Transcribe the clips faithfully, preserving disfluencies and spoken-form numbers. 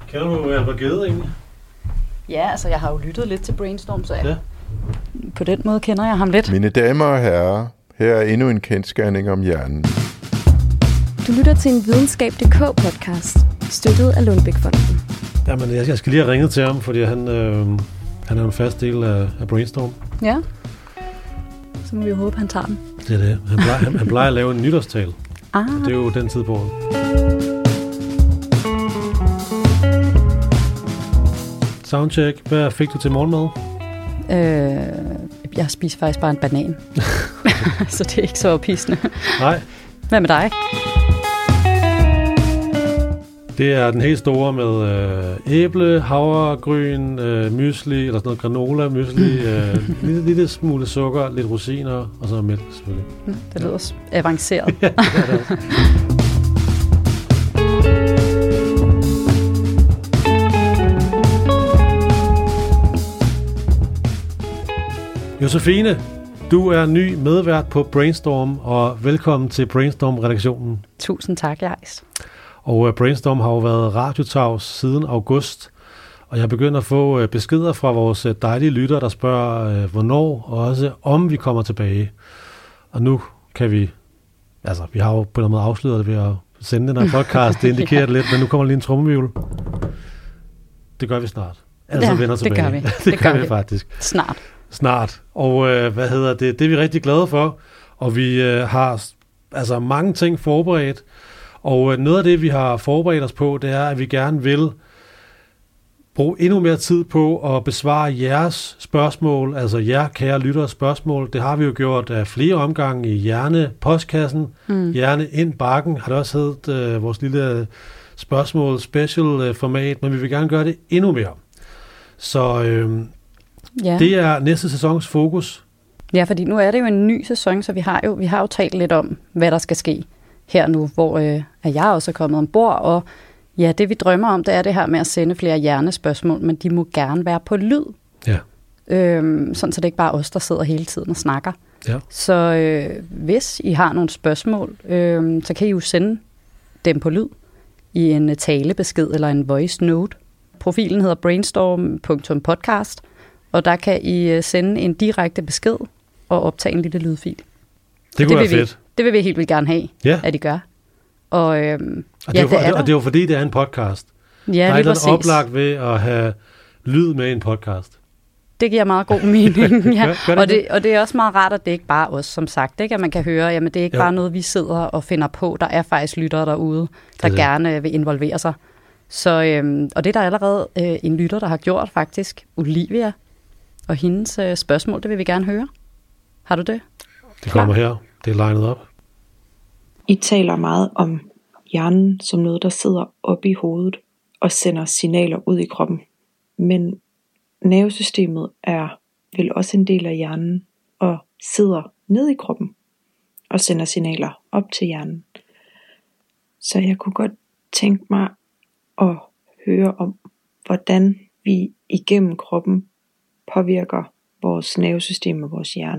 Kender du Albert Gede egentlig? Ja, altså jeg har jo lyttet lidt til Brainstorm, så jeg, ja. På den måde kender jeg ham lidt. Mine damer og herrer, her er endnu en kendsgerning om hjernen. Du lytter til en videnskab punktum d k podcast, støttet af Lundbeck-fonden. Jamen, jeg skal lige have ringet til ham, fordi han, øh, han er en fast del af, af Brainstorm. Ja, så må vi jo håbe, han tager den. Det er det. Han plejer, han, han plejer at lave en nytårstale. Ah. Det er jo den tid på året. Soundcheck. Hvad fik du til morgenmad? Øh, jeg spiser faktisk bare en banan. Så det er ikke så ophidsende. Nej. Hvad med dig? Det er den helt store med øh, æble, havregryn, øh, mysli, eller sådan noget granola, mysli, øh, lille, lille smule sukker, lidt rosiner, og så mælk selvfølgelig. Det lyder også avanceret. Ja, det er det også. Josefine, du er ny medvært på Brainstorm, og velkommen til Brainstorm-redaktionen. Tusind tak, Jais. Og uh, Brainstorm har jo været radiotavs siden august, og jeg begynder at få uh, beskeder fra vores uh, dejlige lyttere, der spørger, uh, hvornår og også om vi kommer tilbage. Og nu kan vi, altså vi har jo på en eller anden måde afsløret det ved at sende den her podcast, det indikerer det lidt, men nu kommer lige en trommevivl. Det gør vi snart. Altså ja, vender tilbage. Det gør vi. det, det gør gør vi faktisk. Snart. Snart. Og øh, hvad hedder det? Det er vi rigtig glade for. Og vi øh, har altså mange ting forberedt. Og øh, noget af det, vi har forberedt os på, det er, at vi gerne vil bruge endnu mere tid på at besvare jeres spørgsmål, altså jer kære lyttere spørgsmål. Det har vi jo gjort af flere omgange i Hjerne-postkassen. Mm. Hjerne ind bakken har det også heddet øh, vores lille spørgsmål special øh, format, men vi vil gerne gøre det endnu mere. Så øh, ja. Det er næste sæsons fokus. Ja, fordi nu er det jo en ny sæson, så vi har jo, vi har jo talt lidt om, hvad der skal ske her nu, hvor øh, er jeg også er kommet ombord. Og ja, det vi drømmer om, det er det her med at sende flere hjernespørgsmål, men de må gerne være på lyd. Ja. Øhm, sådan så det ikke bare er os, der sidder hele tiden og snakker. Ja. Så øh, hvis I har nogle spørgsmål, øh, så kan I jo sende dem på lyd i en talebesked eller en voice note. Profilen hedder brainstorm punktum podcast, og der kan I sende en direkte besked og optage en lille lydfil. Det kunne være fedt. Vi, det vil vi helt vildt gerne have, ja. At I gør. Og, øhm, og, det ja, er for, det er og det er jo fordi, det er en podcast. Ja, der er lige et oplagt ved at have lyd med i en podcast. Det giver meget god mening, ja. gør, gør det og, det, og det er også meget rart, at det ikke bare er os, som sagt. Ikke? At man kan høre, jamen det er ikke jo. bare noget, vi sidder og finder på. Der er faktisk lyttere derude, der det gerne det. vil involvere sig. Så, øhm, og det er der allerede øh, en lytter, der har gjort faktisk, Olivia, og hendes øh, spørgsmål, det vil vi gerne høre. Har du det? Det kommer Klar. her. Det er linet op. I taler meget om hjernen som noget, der sidder oppe i hovedet og sender signaler ud i kroppen. Men nervesystemet er vel også en del af hjernen og sidder ned i kroppen og sender signaler op til hjernen. Så jeg kunne godt tænke mig at høre om, hvordan vi igennem kroppen påvirker vores nervesystem og vores hjerne.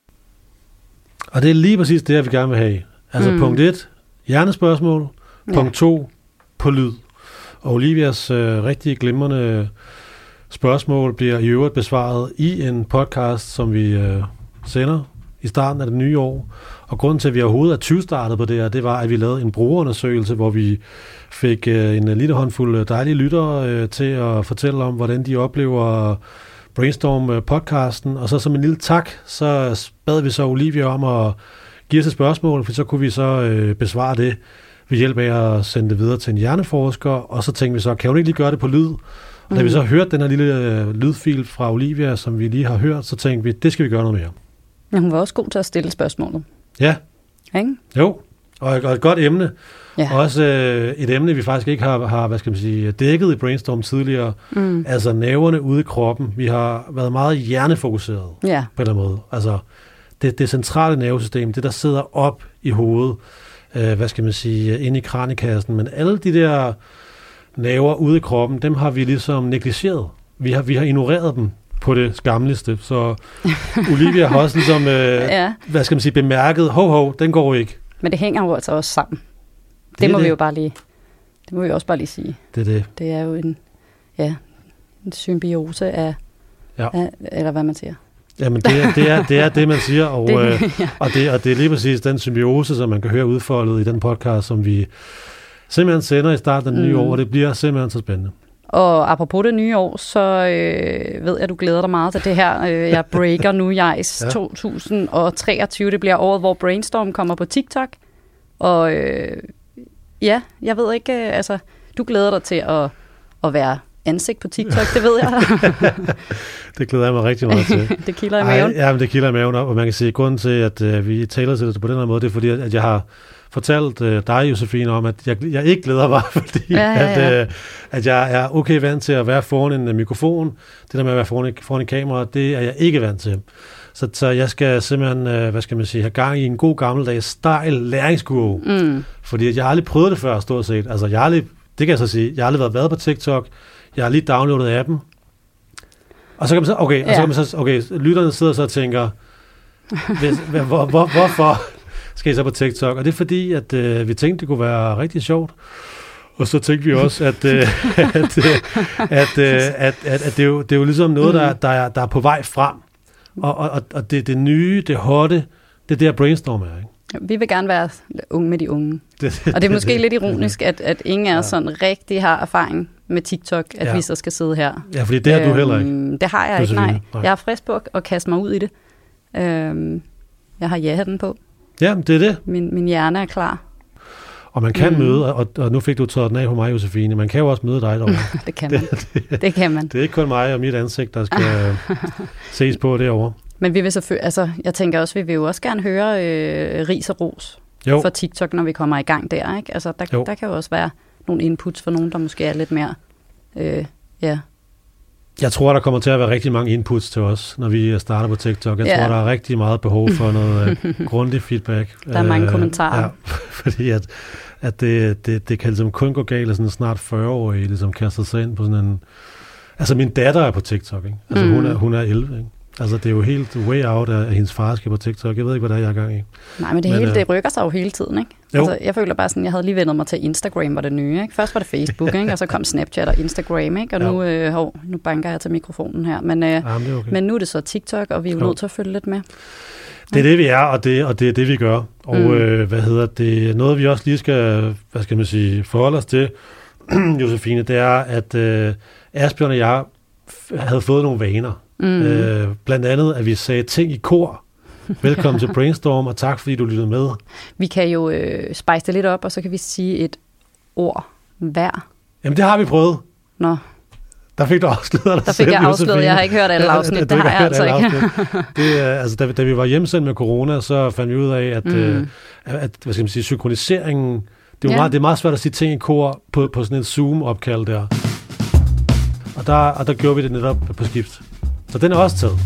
Og det er lige præcis det, jeg vil gerne vil have. Altså mm. punkt et, hjernespørgsmål. Ja. Punkt to, på lyd. Og Olivias øh, rigtig glimrende spørgsmål bliver i øvrigt besvaret i en podcast, som vi øh, sender i starten af det nye år. Og grunden til, at vi overhovedet er tyve-startet på det her, det var, at vi lavede en brugerundersøgelse, hvor vi fik øh, en lille håndfuld dejlige lyttere øh, til at fortælle om, hvordan de oplever Brainstorm-podcasten. Og så som en lille tak, så bad vi så Olivia om at give os et spørgsmål, for så kunne vi så øh, besvare det ved hjælp af at sende det videre til en hjerneforsker. Og så tænkte vi så, kan hun ikke lige gøre det på lyd? Og mm. da vi så hørte den her lille øh, lydfil fra Olivia, som vi lige har hørt, så tænkte vi, det skal vi gøre noget mere. Ja, hun var også god til at stille spørgsmålet. Ja. Ikke? Jo, og et, og et godt emne. Ja. Også øh, et emne, vi faktisk ikke har, har hvad skal man sige, dækket i Brainstorm tidligere. Mm. Altså nerverne ude i kroppen. Vi har været meget hjernefokuseret ja. på den måde. Altså det, det centrale nervesystem, det der sidder op i hovedet, øh, hvad skal man sige, inde i kranikassen. Men alle de der nerver ude i kroppen, dem har vi ligesom negligeret. Vi har, vi har ignoreret dem på det skamligste. Så Olivia har også ligesom, øh, ja. hvad skal man sige, bemærket, hov, hov, den går ikke. Men det hænger jo altså også sammen. Det, det må det. vi jo bare lige Det må vi også bare lige sige. Det er det. Det er jo en, ja, en symbiose af, ja. af, eller hvad man siger. Jamen, det er det, er, det, er det man siger, og, det, øh, ja. og, det, og det er lige præcis den symbiose, som man kan høre udfoldet i den podcast, som vi simpelthen sender i starten af det nye mm. år, og det bliver simpelthen så spændende. Og apropos det nye år, så øh, ved jeg, at du glæder dig meget til det her. Øh, jeg breaker nu, Jais, ja. to tusind treogtyve. Det bliver året, hvor Brainstorm kommer på TikTok. Og øh, ja, jeg ved ikke, øh, altså, du glæder dig til at, at være ansigt på TikTok, det ved jeg. Det glæder jeg mig rigtig meget til. Det kilder i maven. Ej, ja, men det kilder i maven, og man kan sige, at grunden til, at øh, vi taler til det på den her måde, det er fordi, at jeg har fortalt øh, dig, Josefine, om, at jeg, jeg ikke glæder mig, fordi ja, ja, ja. At, øh, at jeg er okay vant til at være foran en uh, mikrofon. Det der med at være foran, foran en kamera, det er jeg ikke vant til. Så, så jeg skal simpelthen, øh, hvad skal man sige, have gang i en god gammeldags stejl læringskurve. Mm. Fordi jeg har aldrig prøvet det før, stort set. Altså, jeg har aldrig, det kan jeg så sige, jeg har aldrig været, været på TikTok. Jeg har lige downloadet appen. Og så kan man så, okay, ja. og så kan man så, okay, lytterne sidder så og tænker, hvis, hvor, hvor, hvorfor skal I så på TikTok? Og det er fordi, at øh, vi tænkte, det kunne være rigtig sjovt. Og så tænkte vi også, at, øh, at, øh, at, øh, at, at, at det, er jo, det er jo ligesom noget, der, der, er, der er på vej frem. Og, og, og det, det nye, det hotte, det er der Brainstorm er, ikke? Vi vil gerne være unge med de unge. Det, det, og det er måske det, lidt ironisk, at, at ingen af os ja. sådan rigtig har erfaring med TikTok, at ja. vi så skal sidde her. Ja, fordi det har øhm, du heller ikke. Det har jeg ikke, nej. nej. Jeg er frisk på at kaste mig ud i det. Øhm, jeg har ja-hatten på. Ja, det er det. Min, min hjerne er klar. Og man kan mm. møde, og, og nu fik du taget den af på mig, Josefine, man kan jo også møde dig derovre. Det kan man. Det, det, det kan man. Det er ikke kun mig og mit ansigt, der skal ses på derovre. Men vi vil selvfølgelig, altså, jeg tænker også, vi vil jo også gerne høre øh, ris og ros jo. for TikTok, når vi kommer i gang der, ikke? Altså, der, der kan jo også være nogle inputs for nogen, der måske er lidt mere, øh, ja. Jeg tror, der kommer til at være rigtig mange inputs til os, når vi starter på TikTok. Jeg ja. tror, der er rigtig meget behov for noget uh, grundig feedback. Der er mange uh, kommentarer. Ja, fordi at, at det, det, det kan ligesom kun gå galt, at sådan en snart fyrre-årig ligesom kaster sig ind på sådan en... Altså, min datter er på TikTok, ikke? Altså, mm. hun, er, hun er elleve, ikke? Altså, det er jo helt way out af hendes farskab på TikTok. Jeg ved ikke, hvad der er, jeg er gang i. Nej, men det men, hele, øh, det rykker sig jo hele tiden, ikke? Altså, jeg føler bare sådan, jeg havde lige vendt mig til Instagram, var det nye, ikke? Først var det Facebook, ikke? Og så kom Snapchat og Instagram, ikke? Og nu, øh, hov, nu banker jeg til mikrofonen her. Men, øh, Jamen, okay. men nu er det så TikTok, og vi er jo, jo nødt til at følge lidt med. Det er det, vi er, og det, og det er det, vi gør. Og mm. øh, hvad hedder det? Noget, vi også lige skal, hvad skal man sige, forholde os til, Josefine, det er, at øh, Asbjørn og jeg havde fået nogle vaner. Mm. Øh, blandt andet, at vi sagde ting i kor. Velkommen til Brainstorm, og tak fordi du lyttede med. Vi kan jo øh, spice det lidt op, og så kan vi sige et ord hver. Jamen, det har vi prøvet. Nå. Der fik du afsløret dig Der fik selv, jeg afsløret, Josefine. Jeg har ikke hørt alle afsnit, det, det har jeg altså ikke. det, altså, da, da vi var hjemsendt med corona, så fandt vi ud af, at, mm. øh, at hvad skal man sige, synkroniseringen, det er, ja. meget, det er meget svært at sige ting i kor på, på sådan et Zoom-opkald der. Og der, og der gjorde vi det netop på skift. Så den er også taget.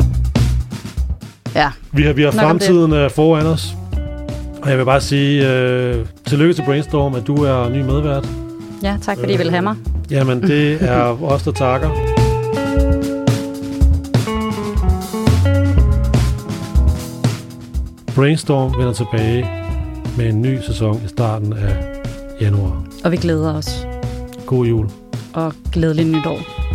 Ja. Vi har, vi har fremtiden foran os. Og jeg vil bare sige øh, tillykke til Brainstorm, at du er ny medvært. Ja, tak fordi øh, I ville have mig. Jamen, det er os, der takker. Brainstorm vender tilbage med en ny sæson i starten af januar. Og vi glæder os. God jul. Og glædelig nytår.